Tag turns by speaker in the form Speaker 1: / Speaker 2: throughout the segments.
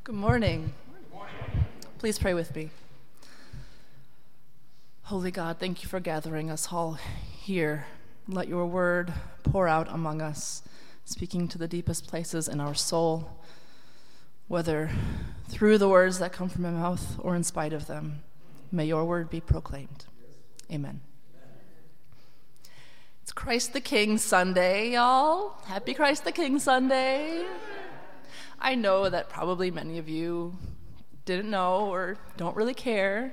Speaker 1: Good morning. Please pray with me. Holy God, thank you for gathering us all here. Let your word pour out among us, speaking to the deepest places in our soul, whether through the words that come from my mouth or in spite of them. May your word be proclaimed. Amen. It's Christ the King Sunday, y'all. Happy Christ the King Sunday. I know that probably many of you didn't know or don't really care,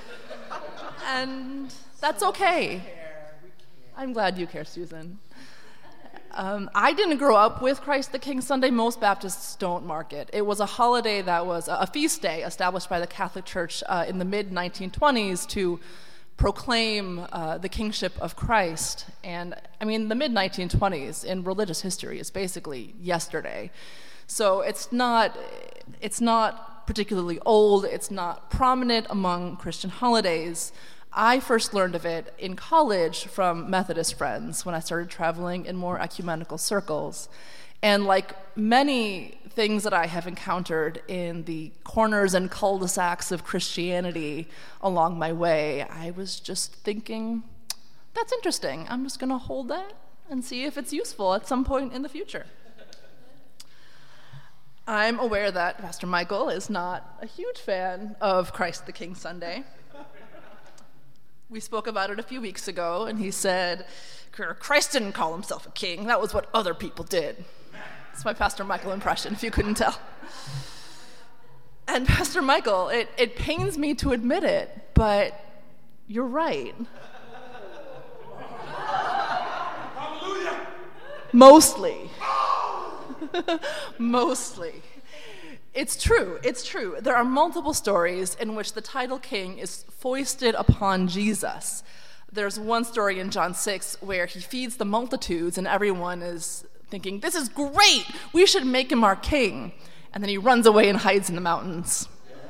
Speaker 1: and that's okay. I'm glad you care, Susan. I didn't grow up with Christ the King Sunday. Most Baptists don't mark it. It was a holiday that was a feast day established by the Catholic Church in the mid-1920s to proclaim the kingship of Christ. And I mean, the mid-1920s in religious history is basically yesterday. So it's not particularly old. It's not prominent among Christian holidays. I first learned of it in college from Methodist friends when I started traveling in more ecumenical circles. And like many things that I have encountered in the corners and cul-de-sacs of Christianity along my way, I was just thinking, that's interesting. I'm just going to hold that and see if it's useful at some point in the future. I'm aware that Pastor Michael is not a huge fan of Christ the King Sunday. We spoke about it a few weeks ago, and he said, Christ didn't call himself a king. That was what other people did. It's my Pastor Michael impression, if you couldn't tell. And Pastor Michael, it pains me to admit it, but you're right.
Speaker 2: Hallelujah.
Speaker 1: Mostly. Mostly. It's true. There are multiple stories in which the title king is foisted upon Jesus. There's one story in John 6 where he feeds the multitudes and everyone is thinking, this is great, we should make him our king. And then he runs away and hides in the mountains.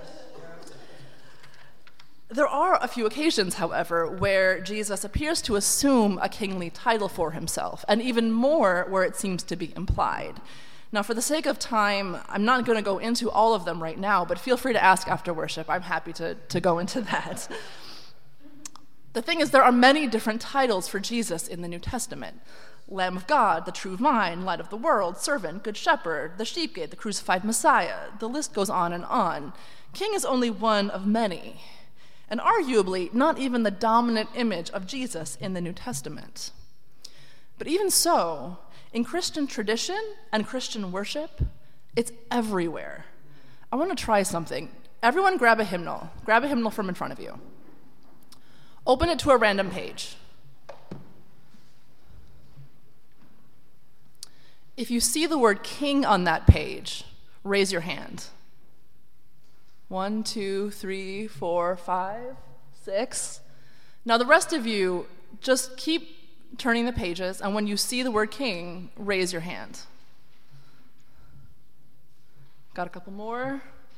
Speaker 1: There are a few occasions, however, where Jesus appears to assume a kingly title for himself, and even more where it seems to be implied. Now, for the sake of time, I'm not going to go into all of them right now, but feel free to ask after worship. I'm happy to go into that. The thing is, there are many different titles for Jesus in the New Testament. Lamb of God, the true vine, light of the world, servant, good shepherd, the sheep gate, the crucified Messiah. The list goes on and on. King is only one of many, and arguably not even the dominant image of Jesus in the New Testament. But even so, in Christian tradition and Christian worship, it's everywhere. I want to try something. Everyone grab a hymnal. Grab a hymnal from in front of you. Open it to a random page. If you see the word king on that page, raise your hand. 1, 2, 3, 4, 5, 6. Now the rest of you, just keep turning the pages, and when you see the word king, raise your hand. Got a couple more?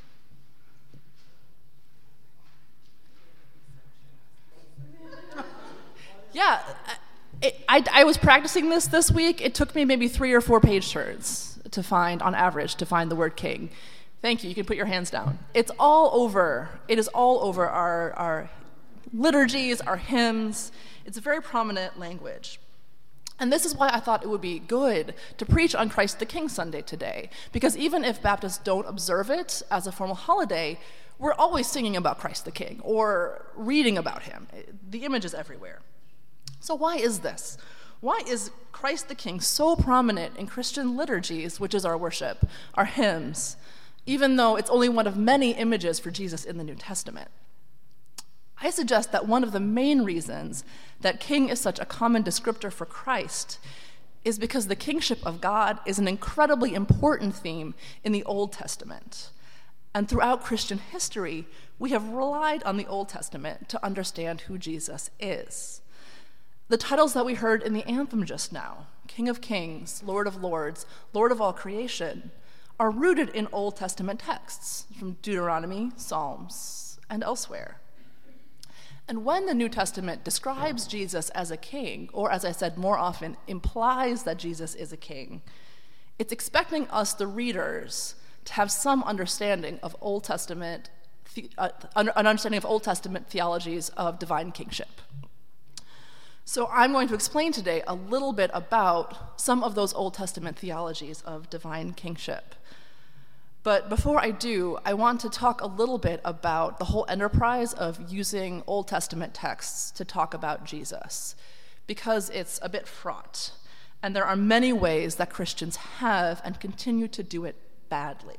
Speaker 1: Yeah, I was practicing this week. It took me maybe 3 or 4 page turns to find, on average, to find the word king. Thank you. You can put your hands down. It's all over. It is all over our liturgies, our hymns. It's a very prominent language. And this is why I thought it would be good to preach on Christ the King Sunday today, because even if Baptists don't observe it as a formal holiday, we're always singing about Christ the King or reading about him. The image is everywhere. So why is this? Why is Christ the King so prominent in Christian liturgies, which is our worship, our hymns, even though it's only one of many images for Jesus in the New Testament? I suggest that one of the main reasons that king is such a common descriptor for Christ is because the kingship of God is an incredibly important theme in the Old Testament. And throughout Christian history, we have relied on the Old Testament to understand who Jesus is. The titles that we heard in the anthem just now, King of Kings, Lord of Lords, Lord of all creation, are rooted in Old Testament texts from Deuteronomy, Psalms, and elsewhere. And when the New Testament describes Jesus as a king, or as I said more often, implies that Jesus is a king, it's expecting us, the readers, to have some understanding of Old Testament, an understanding of Old Testament theologies of divine kingship. So I'm going to explain today a little bit about some of those Old Testament theologies of divine kingship. But before I do, I want to talk a little bit about the whole enterprise of using Old Testament texts to talk about Jesus, because it's a bit fraught, and there are many ways that Christians have and continue to do it badly.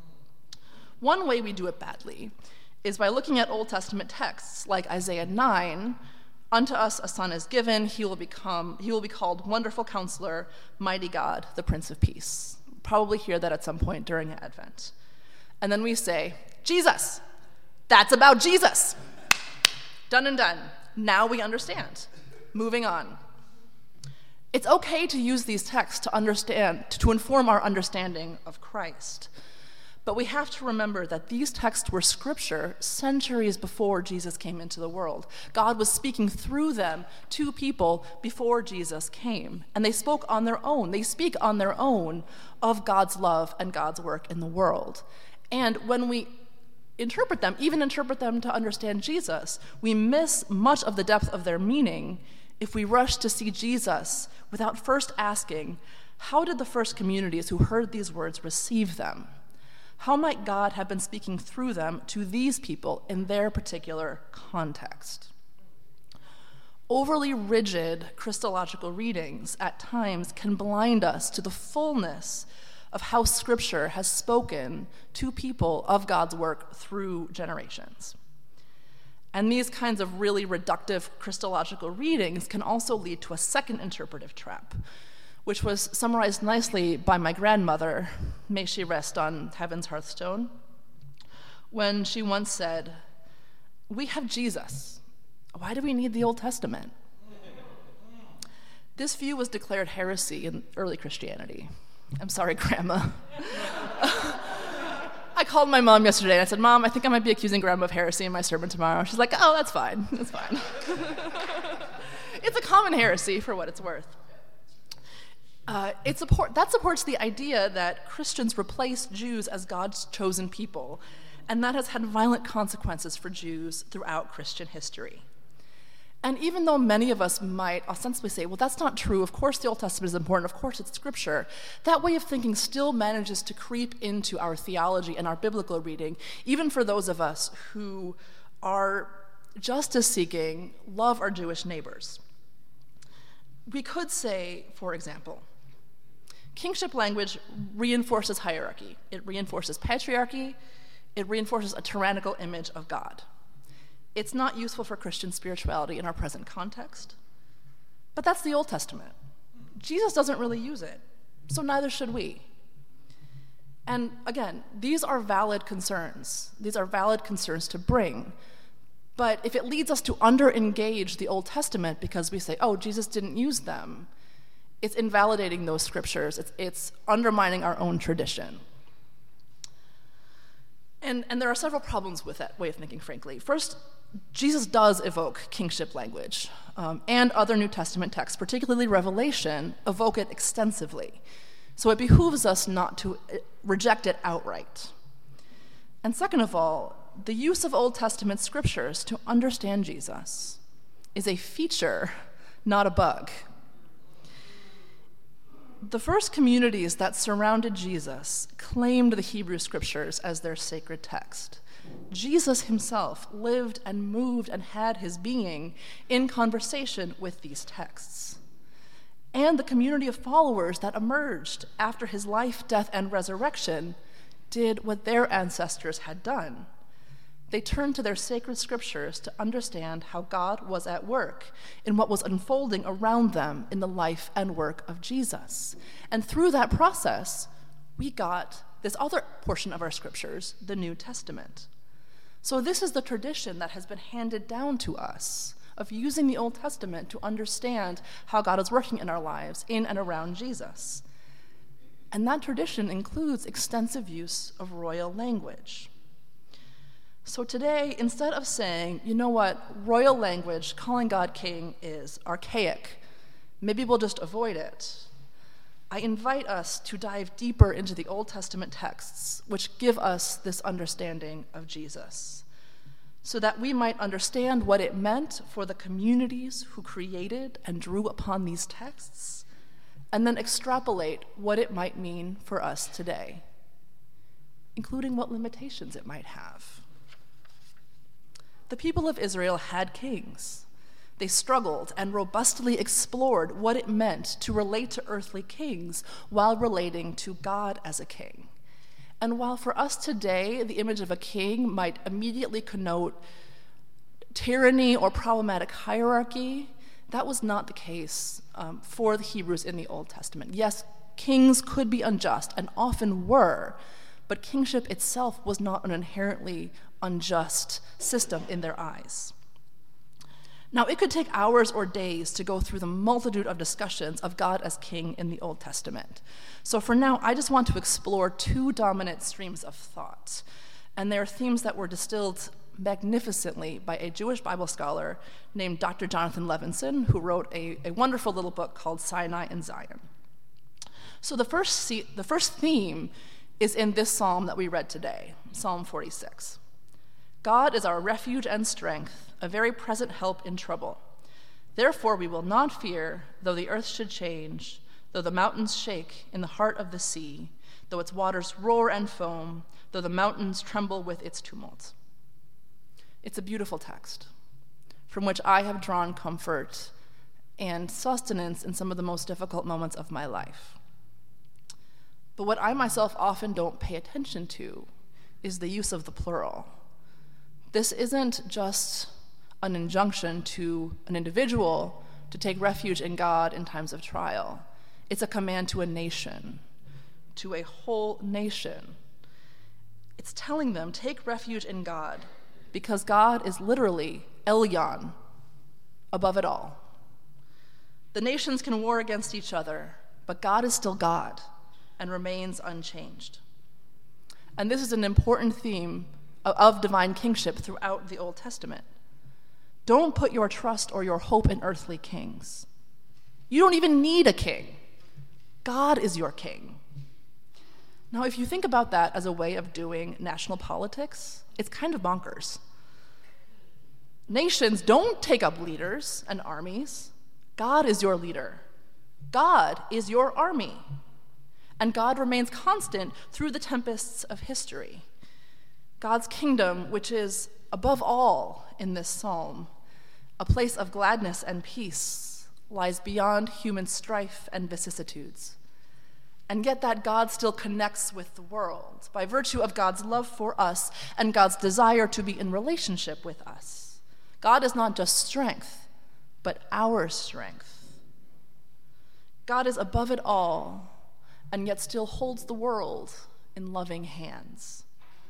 Speaker 1: One way we do it badly is by looking at Old Testament texts like Isaiah 9, "Unto us a son is given, he will be called Wonderful Counselor, Mighty God, the Prince of Peace." Probably hear that at some point during Advent. And then we say, Jesus! That's about Jesus! Done and done. Now we understand. Moving on. It's okay to use these texts to inform our understanding of Christ. But we have to remember that these texts were scripture centuries before Jesus came into the world. God was speaking through them to people before Jesus came. And they spoke on their own. They speak on their own of God's love and God's work in the world. And when we interpret them, even interpret them to understand Jesus, we miss much of the depth of their meaning if we rush to see Jesus without first asking, how did the first communities who heard these words receive them? How might God have been speaking through them to these people in their particular context? Overly rigid Christological readings at times can blind us to the fullness of how Scripture has spoken to people of God's work through generations. And these kinds of really reductive Christological readings can also lead to a second interpretive trap, which was summarized nicely by my grandmother, may she rest on heaven's hearthstone, when she once said, "We have Jesus. Why do we need the Old Testament?" This view was declared heresy in early Christianity. I'm sorry, Grandma. I called my mom yesterday and I said, "Mom, I think I might be accusing Grandma of heresy in my sermon tomorrow." She's like, "Oh, that's fine. That's fine." It's a common heresy for what it's worth. That supports the idea that Christians replace Jews as God's chosen people, and that has had violent consequences for Jews throughout Christian history. And even though many of us might ostensibly say, well, that's not true, of course the Old Testament is important, of course it's scripture, that way of thinking still manages to creep into our theology and our biblical reading, even for those of us who are justice-seeking, love our Jewish neighbors. We could say, for example, kingship language reinforces hierarchy. It reinforces patriarchy. It reinforces a tyrannical image of God. It's not useful for Christian spirituality in our present context. But that's the Old Testament. Jesus doesn't really use it, so neither should we. And again, these are valid concerns. These are valid concerns to bring. But if it leads us to under-engage the Old Testament because we say, oh, Jesus didn't use them, it's invalidating those scriptures. It's undermining our own tradition. And there are several problems with that way of thinking, frankly. First, Jesus does evoke kingship language, and other New Testament texts, particularly Revelation, evoke it extensively. So it behooves us not to reject it outright. And second of all, the use of Old Testament scriptures to understand Jesus is a feature, not a bug. The first communities that surrounded Jesus claimed the Hebrew scriptures as their sacred text. Jesus himself lived and moved and had his being in conversation with these texts. And the community of followers that emerged after his life, death, and resurrection did what their ancestors had done. They turned to their sacred scriptures to understand how God was at work in what was unfolding around them in the life and work of Jesus. And through that process, we got this other portion of our scriptures, the New Testament. So this is the tradition that has been handed down to us of using the Old Testament to understand how God is working in our lives in and around Jesus. And that tradition includes extensive use of royal language. So today, instead of saying, you know what, royal language, calling God king, is archaic, maybe we'll just avoid it, I invite us to dive deeper into the Old Testament texts, which give us this understanding of Jesus, so that we might understand what it meant for the communities who created and drew upon these texts, and then extrapolate what it might mean for us today, including what limitations it might have. The people of Israel had kings. They struggled and robustly explored what it meant to relate to earthly kings while relating to God as a king. And while for us today, the image of a king might immediately connote tyranny or problematic hierarchy, that was not the case for the Hebrews in the Old Testament. Yes, kings could be unjust and often were, but kingship itself was not an inherently unjust system in their eyes. Now, it could take hours or days to go through the multitude of discussions of God as king in the Old Testament. So for now, I just want to explore two dominant streams of thought. And they are themes that were distilled magnificently by a Jewish Bible scholar named Dr. Jonathan Levinson, who wrote a wonderful little book called Sinai and Zion. So the first theme is in this psalm that we read today, Psalm 46. God is our refuge and strength, a very present help in trouble. Therefore we will not fear, though the earth should change, though the mountains shake in the heart of the sea, though its waters roar and foam, though the mountains tremble with its tumult. It's a beautiful text from which I have drawn comfort and sustenance in some of the most difficult moments of my life. But what I myself often don't pay attention to is the use of the plural. This isn't just an injunction to an individual to take refuge in God in times of trial. It's a command to a nation, to a whole nation. It's telling them, take refuge in God, because God is literally Elyon, above it all. The nations can war against each other, but God is still God and remains unchanged. And this is an important theme of divine kingship throughout the Old Testament. Don't put your trust or your hope in earthly kings. You don't even need a king. God is your king. Now, if you think about that as a way of doing national politics, it's kind of bonkers. Nations don't take up leaders and armies. God is your leader. God is your army. And God remains constant through the tempests of history. God's kingdom, which is above all in this psalm, a place of gladness and peace, lies beyond human strife and vicissitudes. And yet that God still connects with the world by virtue of God's love for us and God's desire to be in relationship with us. God is not just strength, but our strength. God is above it all, and yet still holds the world in loving hands.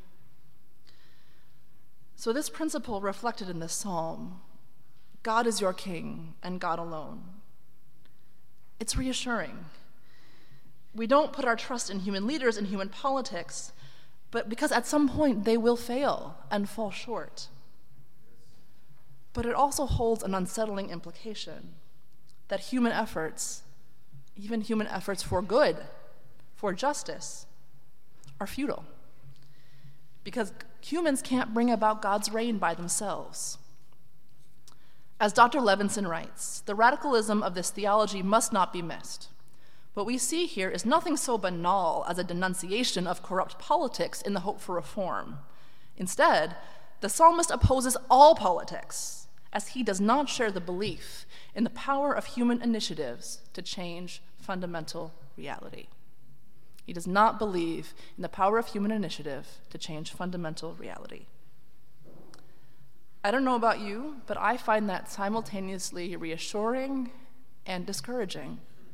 Speaker 1: So this principle reflected in this psalm, God is your king and God alone. It's reassuring. We don't put our trust in human leaders and human politics, but because at some point they will fail and fall short. But it also holds an unsettling implication that human efforts, even human efforts for good, for justice, are futile. Because humans can't bring about God's reign by themselves. As Dr. Levinson writes, the radicalism of this theology must not be missed. What we see here is nothing so banal as a denunciation of corrupt politics in the hope for reform. Instead, the psalmist opposes all politics, as he does not share the belief in the power of human initiatives to change fundamental reality. He does not believe in the power of human initiative to change fundamental reality. I don't know about you, but I find that simultaneously reassuring and discouraging.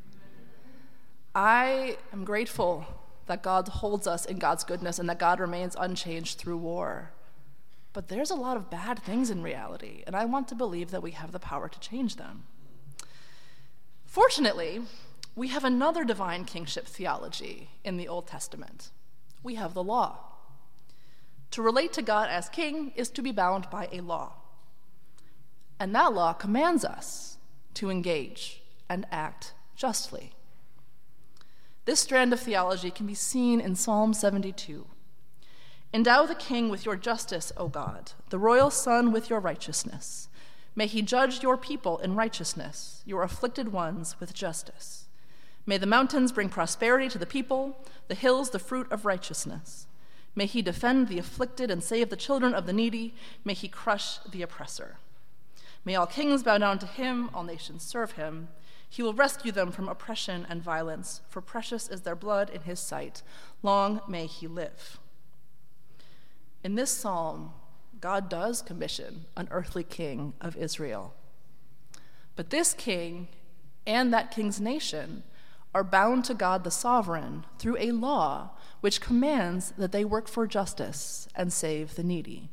Speaker 1: I am grateful that God holds us in God's goodness and that God remains unchanged through war. But there's a lot of bad things in reality, and I want to believe that we have the power to change them. Fortunately, we have another divine kingship theology in the Old Testament. We have the law. To relate to God as king is to be bound by a law. And that law commands us to engage and act justly. This strand of theology can be seen in Psalm 72. Endow the king with your justice, O God, the royal son with your righteousness. May he judge your people in righteousness, your afflicted ones with justice. May the mountains bring prosperity to the people, the hills the fruit of righteousness. May he defend the afflicted and save the children of the needy. May he crush the oppressor. May all kings bow down to him, all nations serve him. He will rescue them from oppression and violence, for precious is their blood in his sight. Long may he live. In this psalm, God does commission an earthly king of Israel. But this king and that king's nation are bound to God the sovereign through a law which commands that they work for justice and save the needy.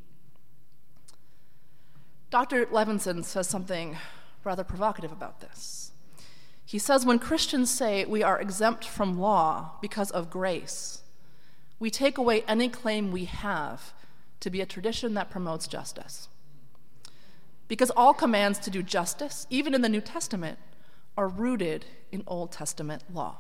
Speaker 1: Dr. Levinson says something rather provocative about this. He says when Christians say we are exempt from law because of grace, we take away any claim we have to be a tradition that promotes justice. Because all commands to do justice, even in the New Testament, are rooted in Old Testament law.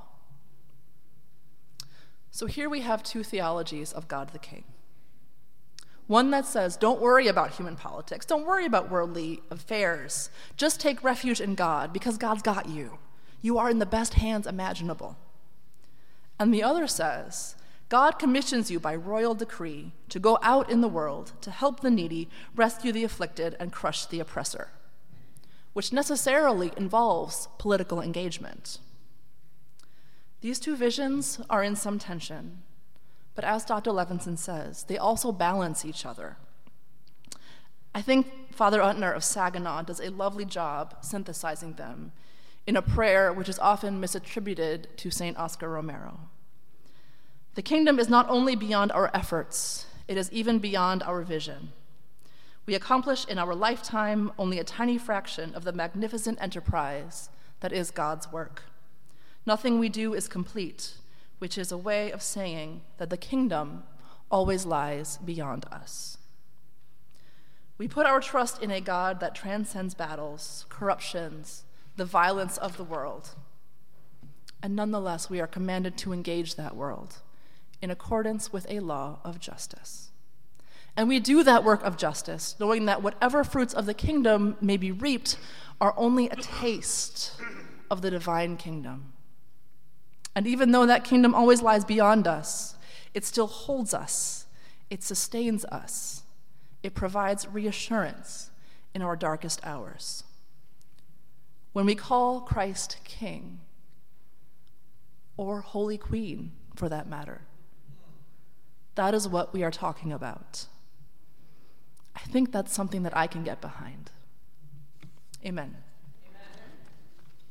Speaker 1: So here we have two theologies of God the King. One that says, don't worry about human politics, don't worry about worldly affairs, just take refuge in God because God's got you. You are in the best hands imaginable. And the other says, God commissions you by royal decree to go out in the world to help the needy, rescue the afflicted, and crush the oppressor, which necessarily involves political engagement. These two visions are in some tension, but as Dr. Levinson says, they also balance each other. I think Father Untner of Saginaw does a lovely job synthesizing them in a prayer which is often misattributed to St. Oscar Romero. The kingdom is not only beyond our efforts, it is even beyond our vision. We accomplish in our lifetime only a tiny fraction of the magnificent enterprise that is God's work. Nothing we do is complete, which is a way of saying that the kingdom always lies beyond us. We put our trust in a God that transcends battles, corruptions, the violence of the world. And nonetheless, we are commanded to engage that world in accordance with a law of justice. And we do that work of justice, knowing that whatever fruits of the kingdom may be reaped are only a taste of the divine kingdom. And even though that kingdom always lies beyond us, it still holds us, it sustains us, it provides reassurance in our darkest hours. When we call Christ King, or Holy Queen for that matter, that is what we are talking about. I think that's something that I can get behind. Amen.